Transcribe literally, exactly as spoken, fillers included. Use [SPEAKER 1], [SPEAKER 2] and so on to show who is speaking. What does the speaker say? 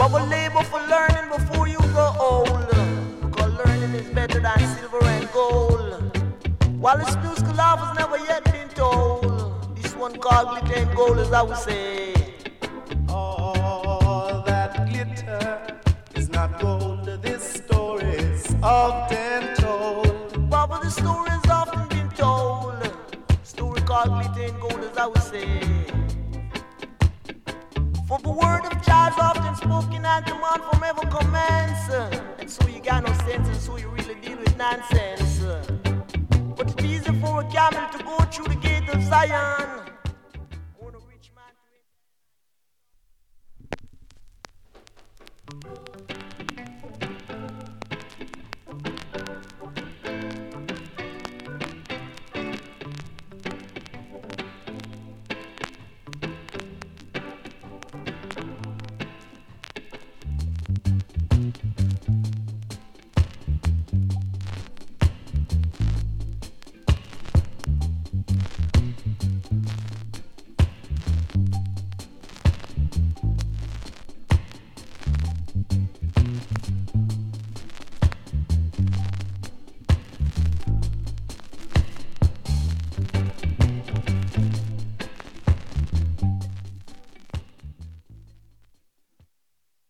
[SPEAKER 1] I will labor for learning before you grow old. Because learning is better than silver and gold. While this musical love has never yet been told, this one called glitter and gold, as I would say.
[SPEAKER 2] All that glitter is not gold. This story is often told.
[SPEAKER 1] Baba, the story has often been told. Story called glitter and gold, as I would say. For the word of Jah is often spoken and demand from ever commence. And so you got no sense, and so you really deal with nonsense. But it's easy for a camel to go through the gate of Zion.